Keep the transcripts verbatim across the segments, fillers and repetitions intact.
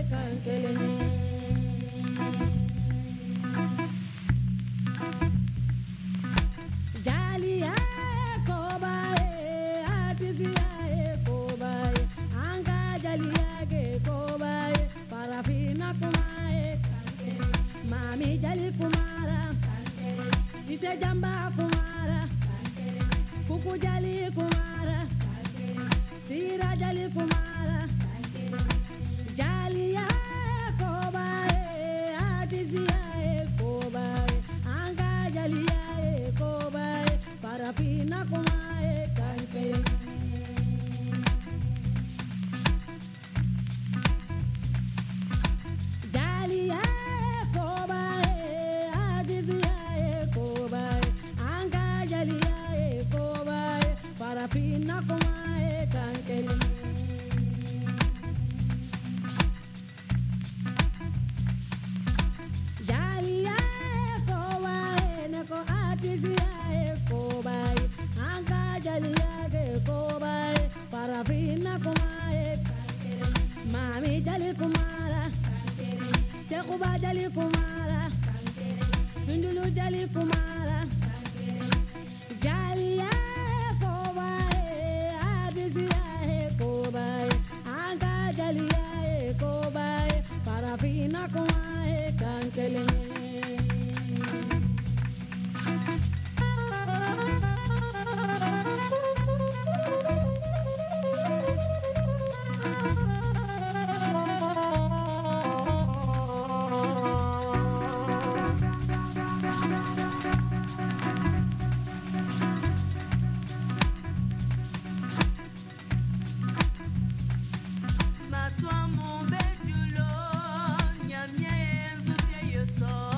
kankele. Jalia koba e atizia e koba e anga jalia ke koba e parafina kumae kankele. Mami jali kumara kankele. Sise jamba kumara kankele. Kuku jali kumara kankele. Sira jali kumara kankele. Jalia koba e atizia e koba e anga jalia e koba e parafina kumae kankele. Jalia koba e atizia e koba e anga jalia e koba e parafina kumae kankele. Jalia koba e neko atizia e koba e anga jalia e koba e parafina kumae kankele. Mami jali kumara kankele. Sekuba jali kumara kankele. Sundulu jali kumara kankele. Jalia koba e atizia e koba e anga jalia e koba e parafina kumae kankele. Matwa mon bejulo, nyamye nzute yoso.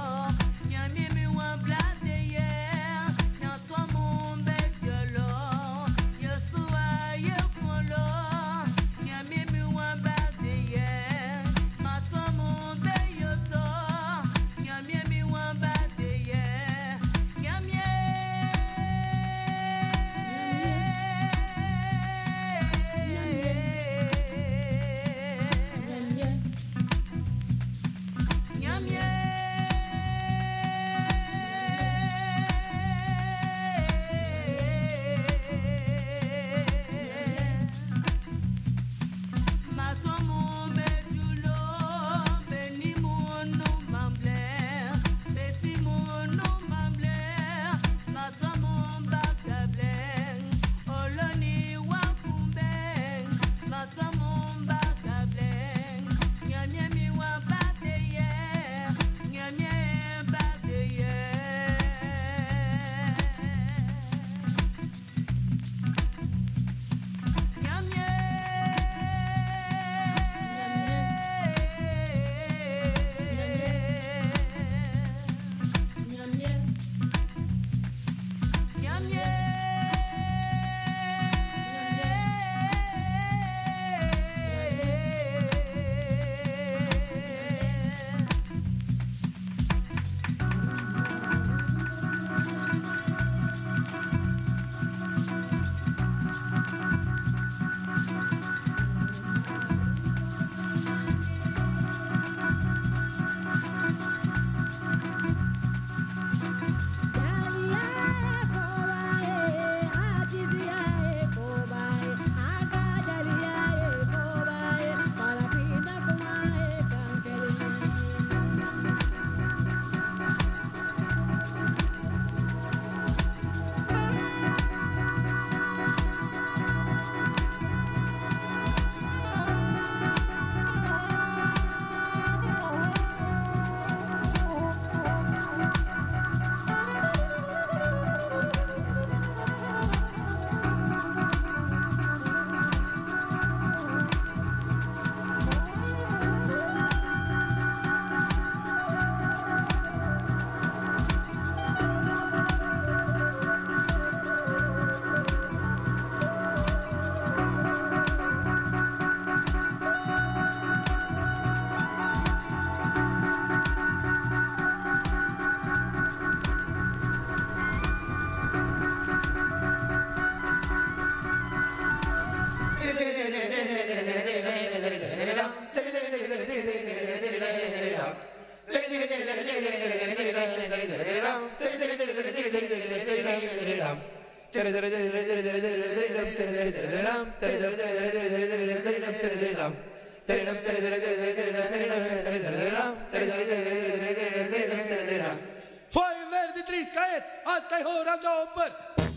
Foi verde triska ett, asta i håran doper.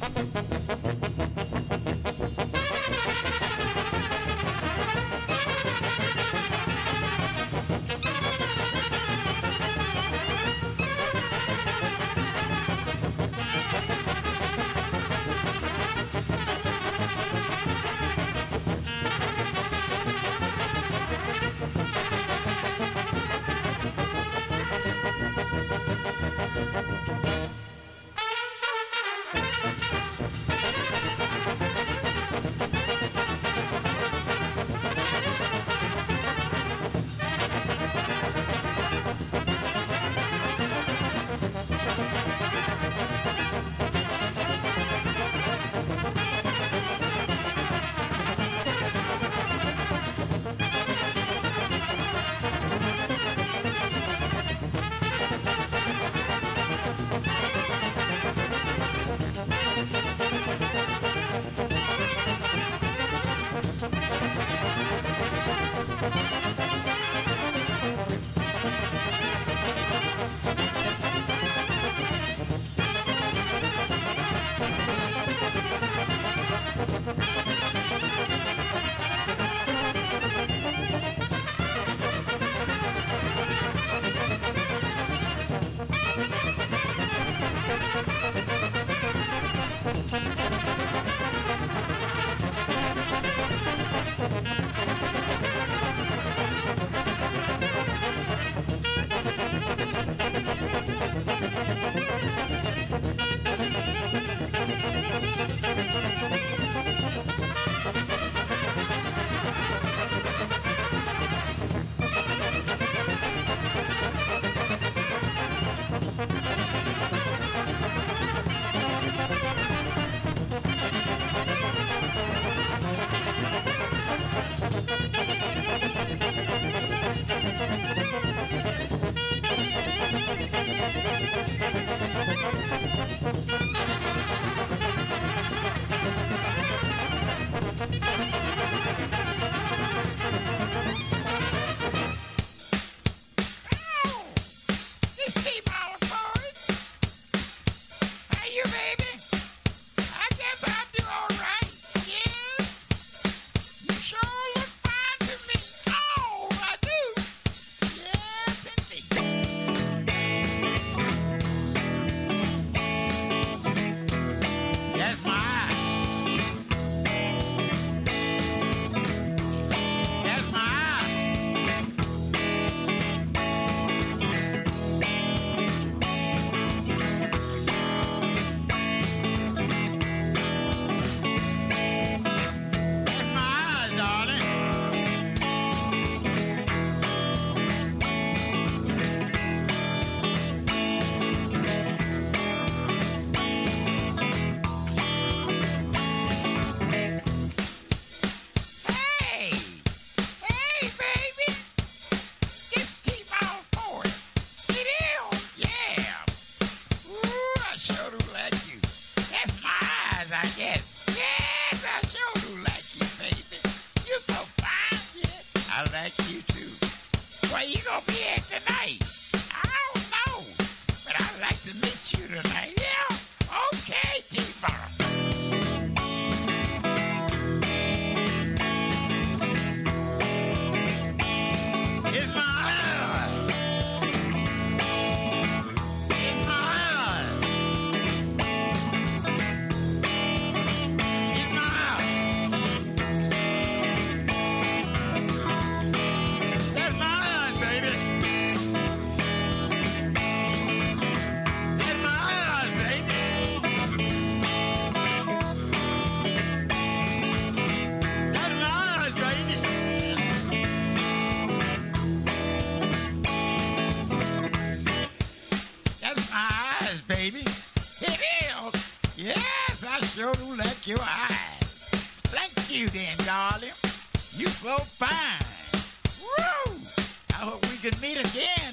your eyes. Thank you then, darling. You so fine. Woo! I hope we can meet again, though, darling.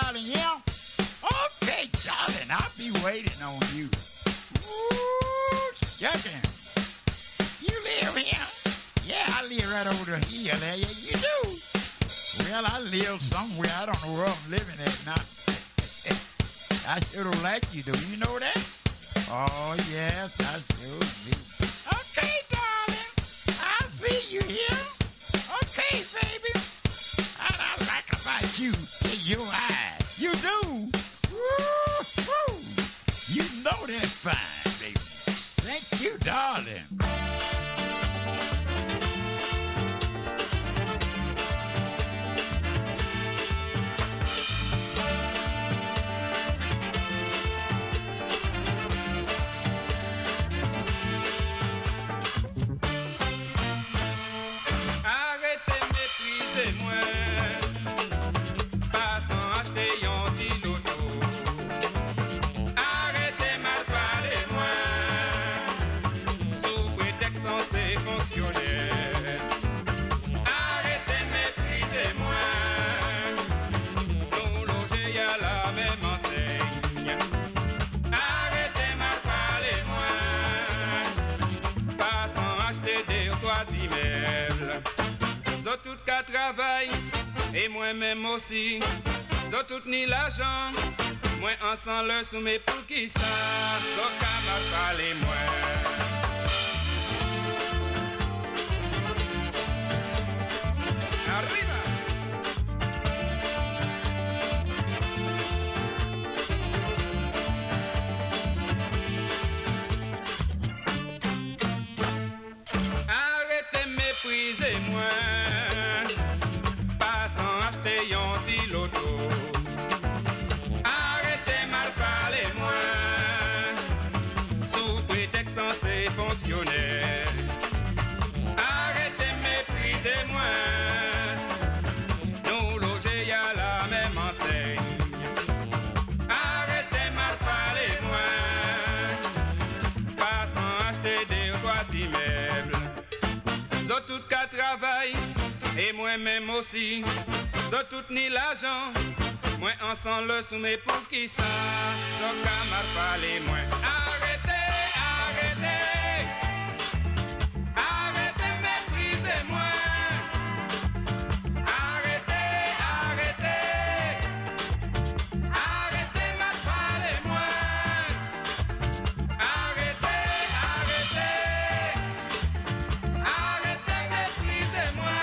darling, yeah? Okay, darling, I'll be waiting on you. Ooh, shucking. You live here? Yeah, I live right over the hill there. Yeah, you do. Well, I live somewhere. I don't know where I'm living at now. I sure don't like you, do you know that? Oh, yes, I sure do. Okay, darling, I see you here. Okay, baby. What I like about you is your eyes. You do. Woo-hoo. You know that's fine, baby. Thank you, darling. Travail et moi-même aussi, zo tout ni l'argent, moi ensemble le soumet pour qui ça, zo ka mal parler moi. Arriba. Arrêtez mépriser moi. Arrêtez mal parler moi, sous prétexte censé fonctionner. Arrêtez mépriser moi, nous loger à la même enseigne. Arrêtez mal parler moi, pas sans acheter des trois immeubles. Zo tout qu'à travail, et moi-même aussi. So tout ni l'argent, moi ensemble le soumet pour qui ça, so ka mal parler moi. Arrêtez, arrêtez, arrêtez mépriser moi. Arrêtez, arrêtez, arrêtez mal parler moi. Arrêtez, arrêtez, arrêtez mépriser moi.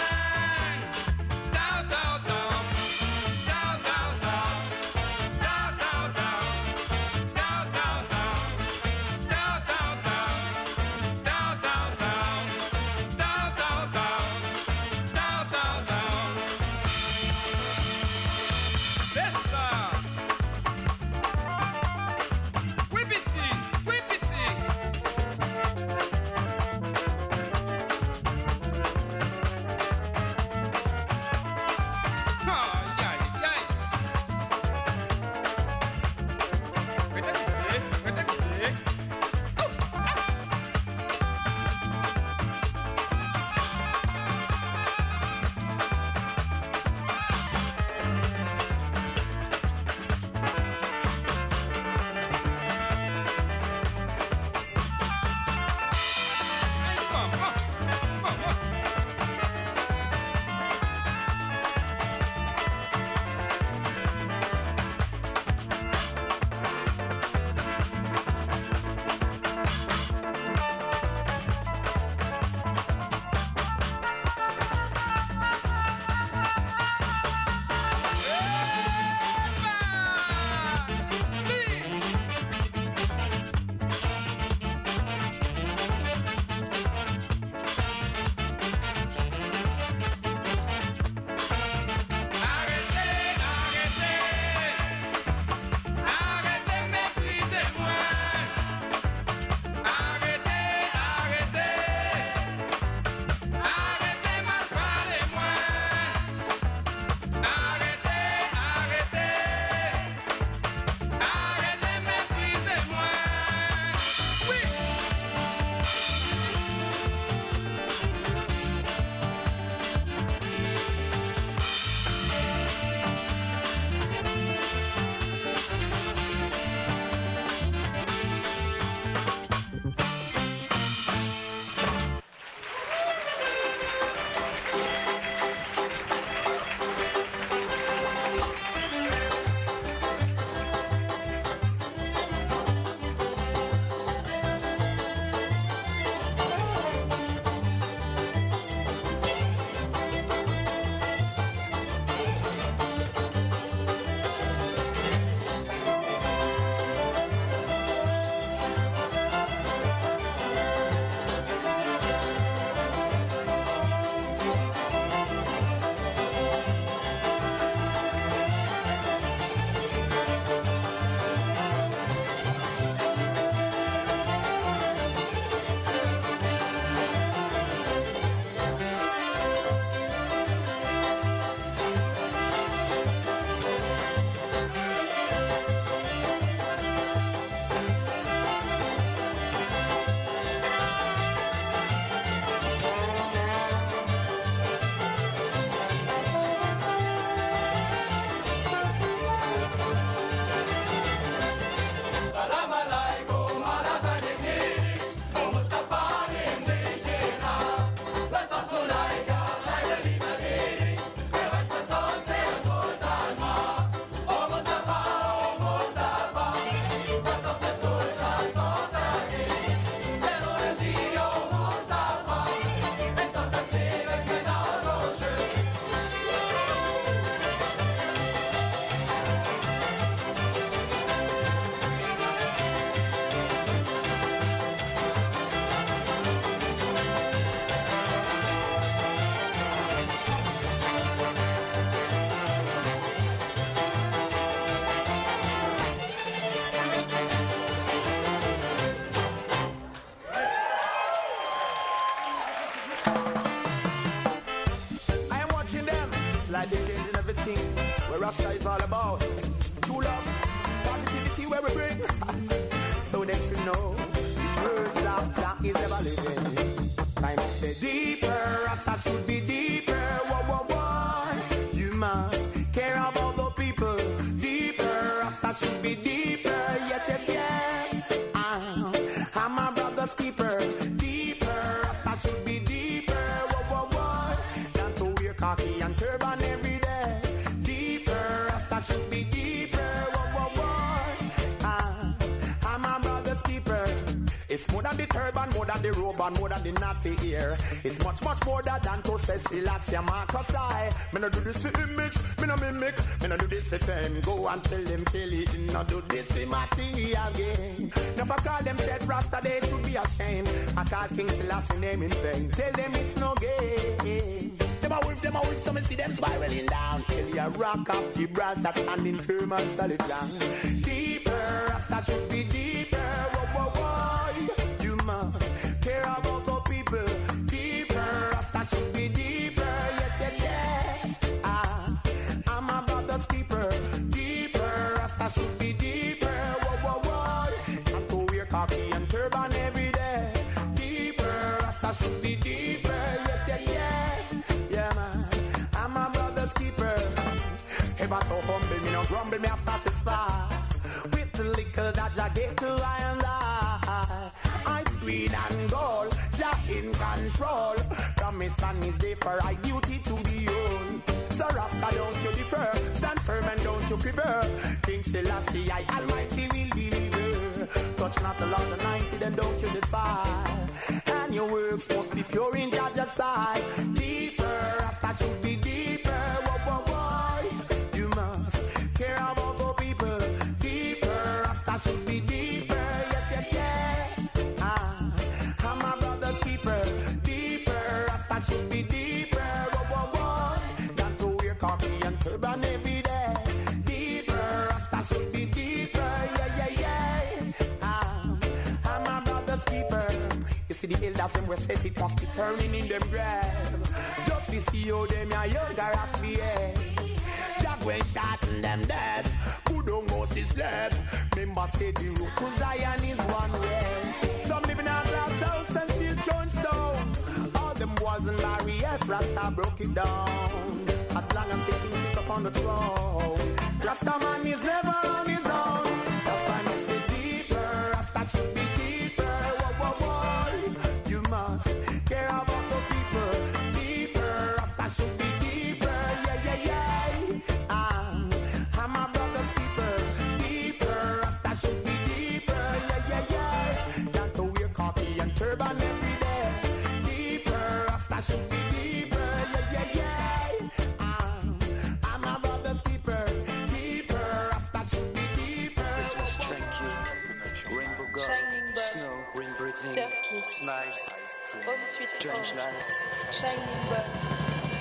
what Rasta is all about. True love, positivity where we bring. So they should know the words of Jah is ever living. Time say deeper, Rasta should be deeper. Whoa, whoa, whoa. You must care about the people. Deeper, Rasta should be deeper. Yes, yes, yes. I'm, I'm my brother's keeper. Deeper, Rasta should be deeper. Whoa, whoa, whoa. Than to wear khaki and turban every day. Deeper, Rasta should be deeper. Whoa, whoa, whoa. I'm, I'm my brother's keeper. It's more than the turban, more than the robe, and more than the natty ear. It's much, much more than to say Selassie Marcus I. Me no do this for image, me no mimic, me no do this for fame. Go and tell them kill it, no do this for material gain. Never call themselves Rasta, they should be ashamed. I call King Selassie name in vain. Tell them it's no game. Them a wolf, them a wolf, so me see them spiraling down. Tell you a rock of Gibraltar standing firm and solid ground. Deeper, Rasta should be deeper. Whoa, whoa, whoa. You must care about the people. Deeper, Rasta should be deeper. Yes, yes, yes. Ah, I'm my brother's keeper. Deeper, Rasta should be deeper. Whoa, whoa, whoa. Not to wear khaki and turban every day. Deeper, Rasta should be deeper. Yes, yes, yes. Yeah, man. I'm my brother's keeper. Ever so humble, me no grumble, me a satisfied with the liquor that Jah gave to I and I. Ice green and gold, Jah in control. Promise and his day for our duty to be own. So Rasta, don't you defer, stand firm and don't you quiver. King Selassie, I Almighty will deliver. Touch not the Lord Almighty, then don't you despise. And your works must be pure in Jah's sight. Deeper, Rasta should be deeper. Whoa, whoa, whoa. You must care about the people. Deeper, Rasta should be deeper. Yes, yes, yes. Ah, I'm my brother's keeper. Deeper, Rasta should be deeper. Whoa, whoa, whoa. Than to wear khaki and turban every day. Deeper, Rasta should be deeper. Yeah, yeah, yeah. Ah, I'm my brother's keeper. You see the elders them were set it must be turning in them grave. Just to see how them a younger as me. Jack when shot in them death. Good on Moses left. Remember say the road to Zion is one way. Some living in glass house and still throwing stone. All them walls and barriers, Rasta broke it down. As long as the king sit up on the throne, Rasta man is never on his own. That's why I say deeper, Rasta should be deeper. Whoa, whoa, whoa. You must care about the people. Deeper, Rasta should be deeper. Yeah, yeah, yeah. I'm, I'm my brother's keeper. Deeper, Rasta should be deeper. Yeah, yeah, yeah. Than to wear khaki and turban every day. Deeper, Rasta should be deeper. Yeah, yeah, yeah. I'm, I'm my brother's keeper. Deeper, Rasta should be deeper. Christmas tranquille, rainbow god, snow, rain breathing, smiles, strange life. Shining bird.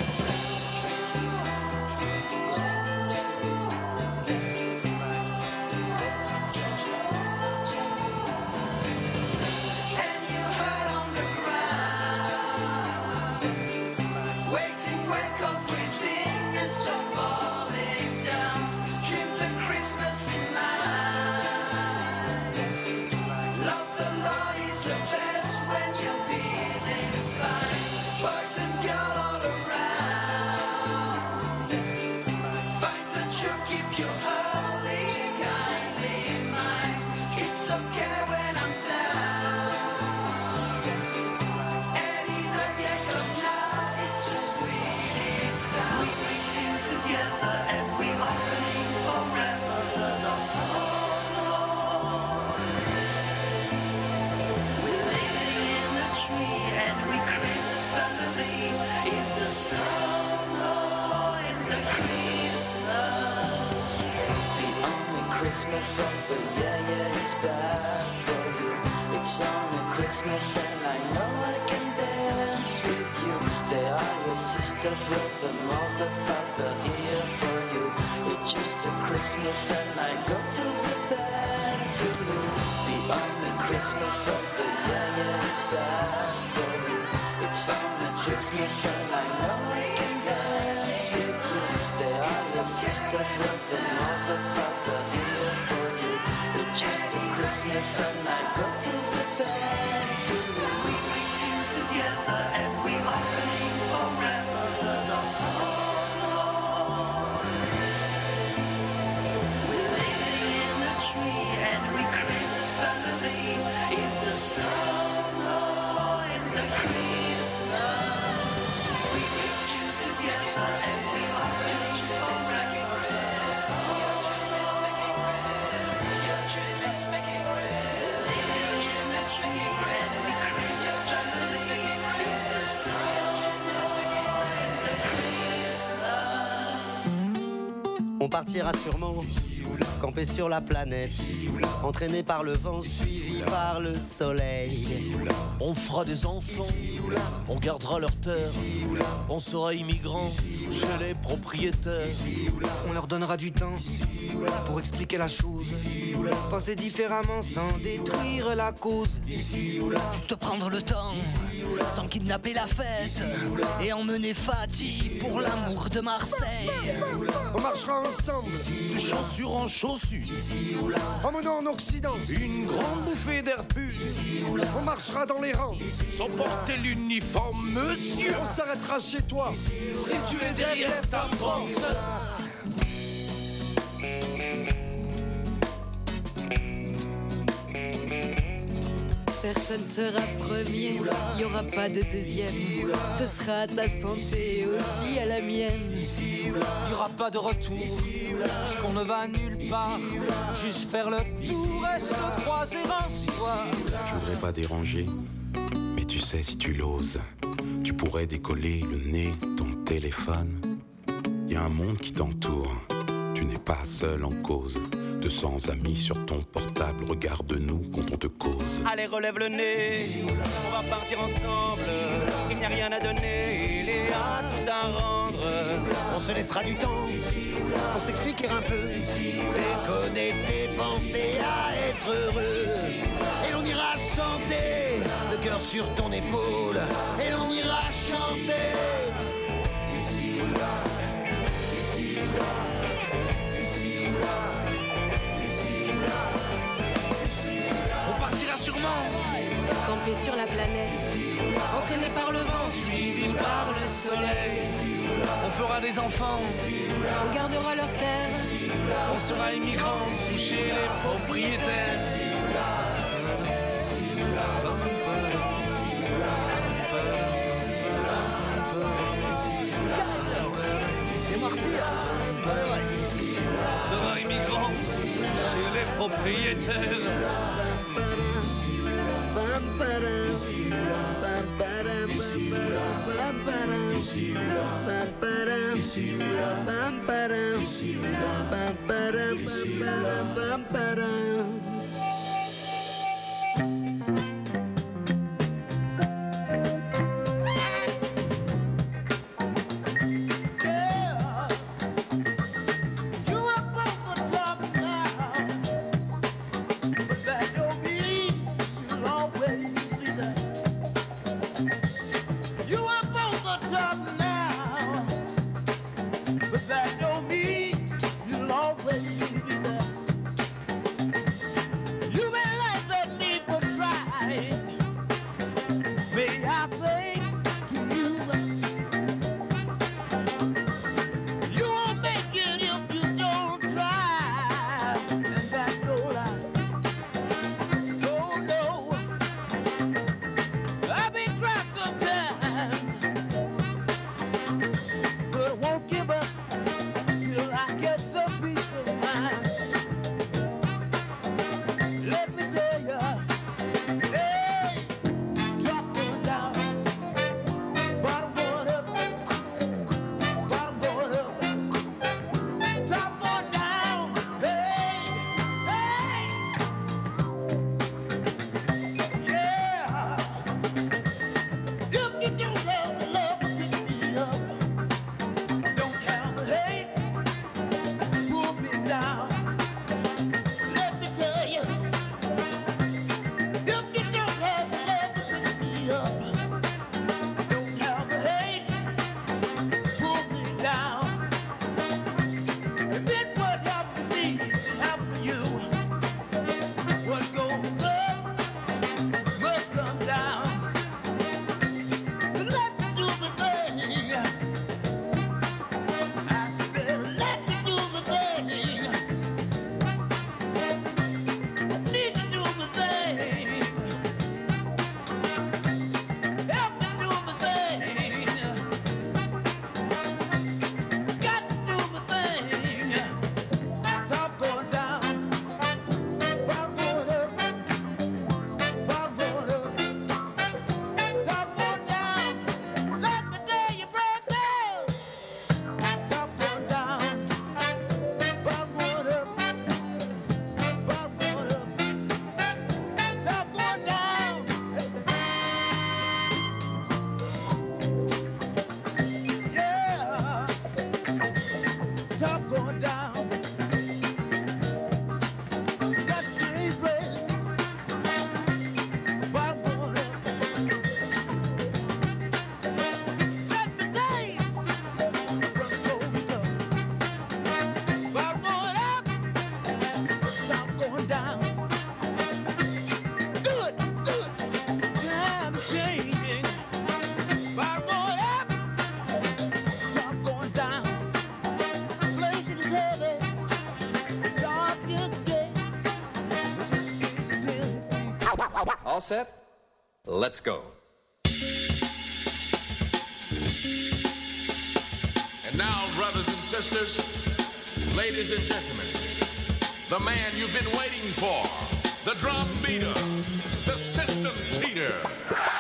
Christmas of the year, yeah, it's back for you. It's only Christmas and I know I can dance with you. They are your sister, brother, mother, father, here for you. It's just a Christmas and I go to the band to you. The only Christmas of the year, yeah, it's back for you. It's only Christmas and I know I can dance with you. They are your sister, sister, brother, mother, father here for you. It's just a Christmas and I brought you this band to you. We sing together and we opening forever the door song. We're living in a tree and we create a family in the summer, in the Christmas. We sing together and we opening forever the song. Your dream is making red. Your dream is making red. We create a family in the summer, in the Christmas. On partira sûrement camper sur la planète, entraîné par le vent, suivi par le soleil. On fera des enfants, on gardera leur terre, on sera immigrants chez les propriétaires. On leur donnera du temps pour expliquer la chose, penser différemment sans détruire la cause. Juste prendre le temps, sans kidnapper la fête, et emmener Fatih pour l'amour de Marseille. On marchera ensemble, de chaussure en chaussure, emmenant en Occident une grande bouffée d'air pur. On marchera dans les rangs, sans porter l'uniforme, monsieur. On s'arrêtera chez toi, si tu es derrière ta porte. Personne sera premier, il n'y aura pas de deuxième. Ce sera à ta santé aussi à la mienne. Il n'y aura pas de retour, puisqu'on ne va nulle part. Juste faire le tour et se croiser un soir. Je voudrais pas déranger, mais tu sais si tu l'oses, tu pourrais décoller le nez, ton téléphone. Y a un monde qui t'entoure, tu n'es pas seul en cause. deux cents amis sur ton portable, regarde-nous quand on te cause. Allez, relève le nez, on va partir ensemble. Il n'y a rien à donner, il y a tout à rendre. On se laissera du temps pour s'expliquer un peu, déconnecter, penser à être heureux. Et l'on ira chanter, le cœur sur ton épaule. Et l'on ira chanter. Ici ou là, ici ou là, ici ou là. On partira sûrement camper sur la planète, entraîné par le vent, suivi par le soleil. On fera des enfants, on gardera leur terre. On sera immigrants chez les propriétaires. C'est Marseille. On sera immigrants chez les propriétaires. set? Let's go. And now, brothers and sisters, ladies and gentlemen, the man you've been waiting for, the drum beater, the system cheater.